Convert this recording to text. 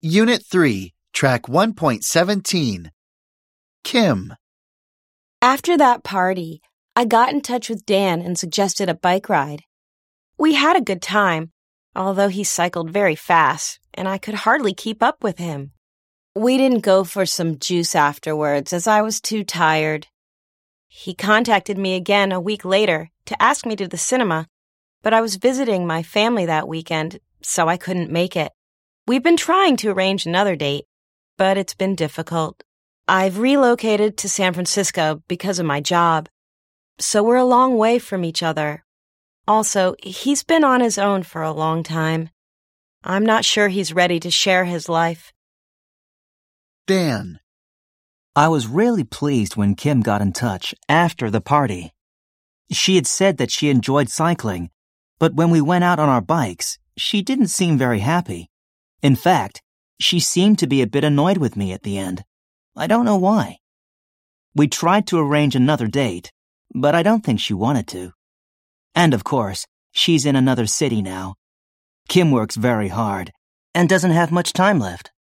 Unit 3, Track 1.17. Kim. After that party, I got in touch with Dan and suggested a bike ride. We had a good time, although he cycled very fast, and I could hardly keep up with him. We didn't go for some juice afterwards, as I was too tired. He contacted me again a week later to ask me to the cinema, but I was visiting my family that weekend, so I couldn't make it. We've been trying to arrange another date, but it's been difficult. I've relocated to San Francisco because of my job, so we're a long way from each other. Also, he's been on his own for a long time. I'm not sure he's ready to share his life. Dan. I was really pleased when Kim got in touch after the party. She had said that she enjoyed cycling, but when we went out on our bikes, she didn't seem very happy. In fact, she seemed to be a bit annoyed with me at the end. I don't know why. We tried to arrange another date, but I don't think she wanted to. And of course, she's in another city now. Kim works very hard and doesn't have much time left.